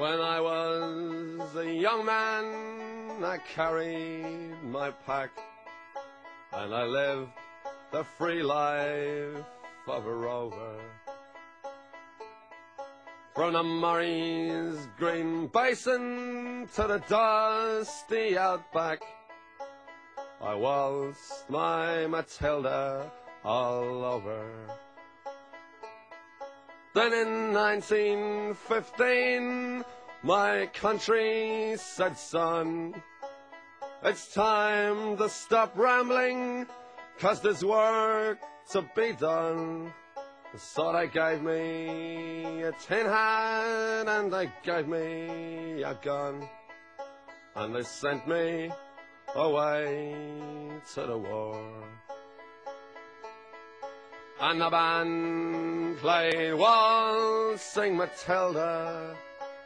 When I was a young man, I carried my pack, and I lived the free life of a rover. From the Murray's green basin to the dusty outback, I waltzed my Matilda all over. Then in 1915, my country said, son, it's time to stop rambling, 'cause there's work to be done. So they gave me a tin hat and they gave me a gun, and they sent me away to the war. And the band played Waltzing Matilda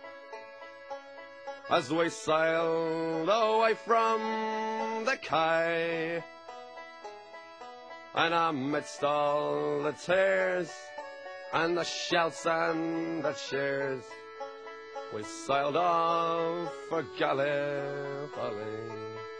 as we sailed away from the quay. And amidst all the tears and the shouts and the cheers, we sailed off for Gallipoli.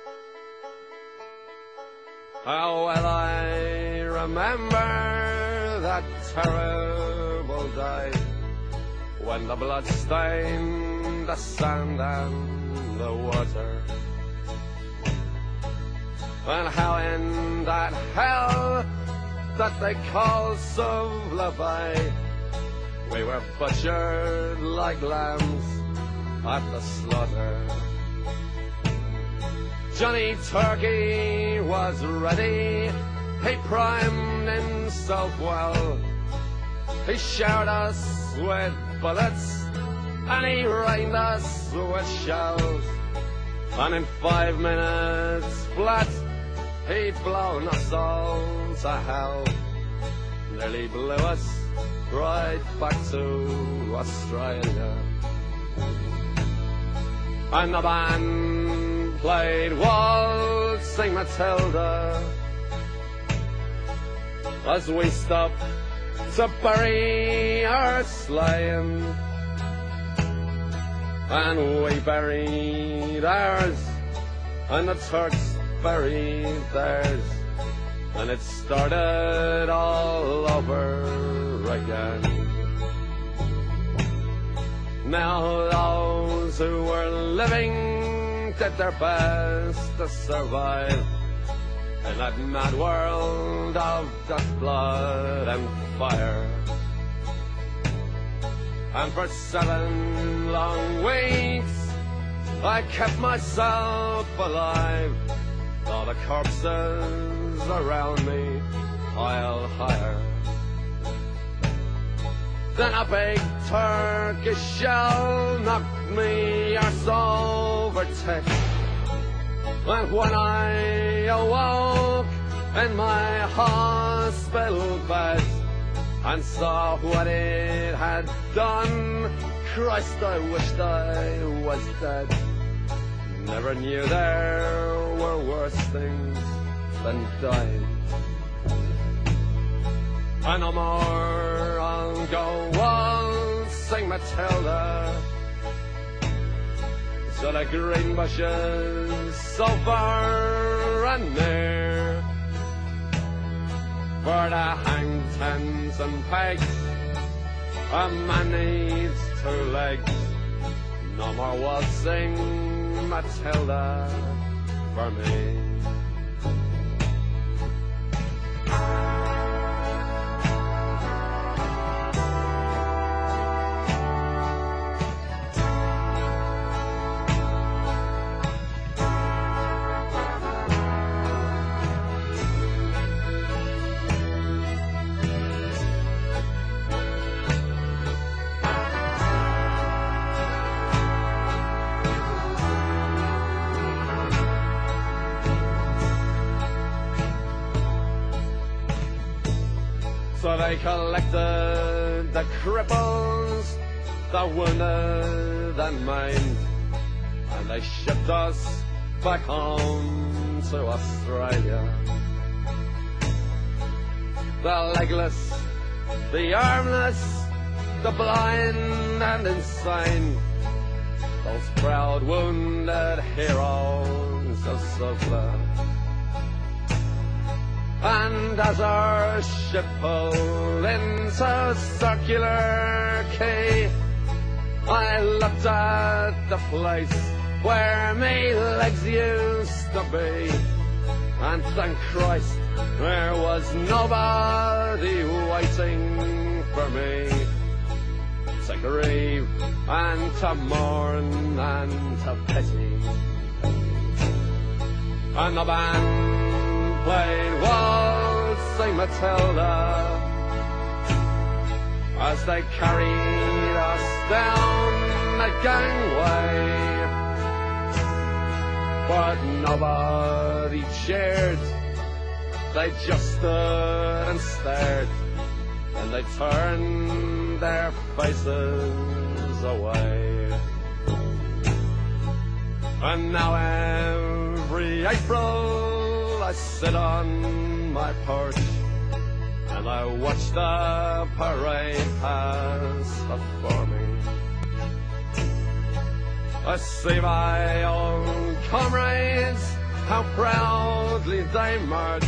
How well I remember that terrible day when the blood stained the sand and the water, and how in that hell that they call Suvla Bay, we were butchered like lambs at the slaughter. Johnny Turkey was ready, he primed himself well, he showered us with bullets and he rained us with shells, and in 5 minutes flat he'd blown us all to hell, nearly blew us right back to Australia. And the band played Waltzing Matilda as we stopped to bury our slain, and we buried ours and the Turks buried theirs, and it started all over again. Now those who were living did their best to survive in that mad world of dust, blood and fire. And for 7 long weeks I kept myself alive, all the corpses around me piled higher. Then a big Turkish shell knocked me arse over tits, and when I awoke in my hospital bed and saw what it had done, Christ, I wished I was dead. Never knew there were worse things than dying. And no more I'll go waltzing Matilda to the green bushes so far and near, for the hang tens and pegs a man needs 2 legs. No more waltzing Matilda for me. So they collected the cripples, the wounded and maimed, and they shipped us back home to Australia. The legless, the armless, the blind and insane, those proud wounded heroes of Suvla. And as our ship pulled into Circular Quay, I looked at the place where me legs used to be, and thank Christ there was nobody waiting for me to grieve and to mourn and to pity. And the band played Waltzing Matilda as they carried us down the gangway, but nobody cheered. They just stood and stared, and they turned their faces away. And now every April I sit on my porch and I watch the parade pass before me. I see my own comrades, how proudly they march,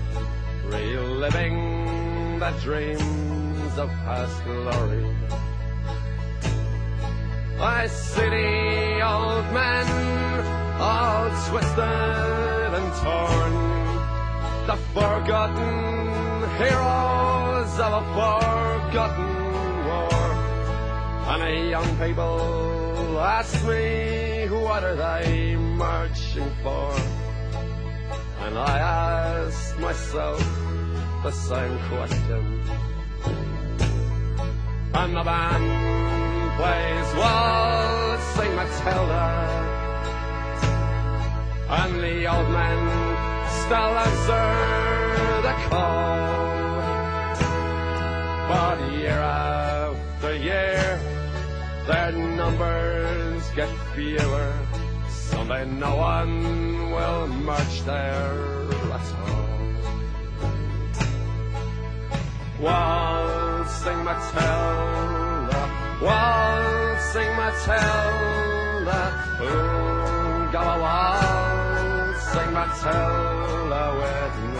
reliving the dreams of past glory. I see the old men, all twisted and torn, the forgotten heroes of a forgotten war. And the young people ask me, what are they marching for? And I ask myself the same question. And the band plays Waltzing Matilda, and the old men still answer the call. But year after year their numbers get fewer, someday no one will march there at all. Waltzing Matilda, Waltzing Matilda, ooh, go a waltzing Matilda with me.